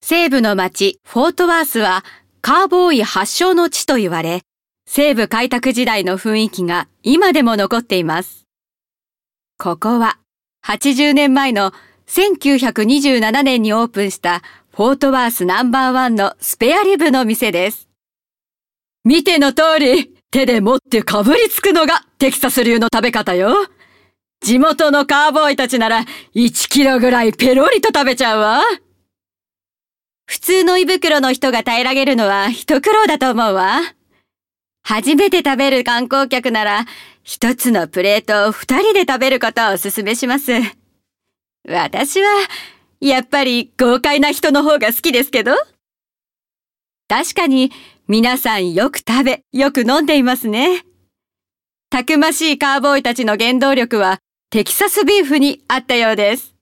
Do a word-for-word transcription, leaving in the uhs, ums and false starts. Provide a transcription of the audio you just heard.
西部の町フォートワースはカーボーイ発祥の地と言われ、西部開拓時代の雰囲気が今でも残っています。ここははちじゅうねんまえのせんきゅうひゃくにじゅうななねんにオープンしたフォートワースナンバーワンのスペアリブの店です。見ての通り、手で持ってかぶりつくのがテキサス流の食べ方よ。地元のカーボーイたちならいちキロぐらいペロリと食べちゃうわ。普通の胃袋の人が平らげるのは一苦労だと思うわ。初めて食べる観光客なら一つのプレートを二人で食べることをお勧めします。私はやっぱり豪快な人の方が好きですけど。確かに皆さんよく食べ、よく飲んでいますね。たくましいカーボーイたちの原動力はテキサスビーフにあったようです。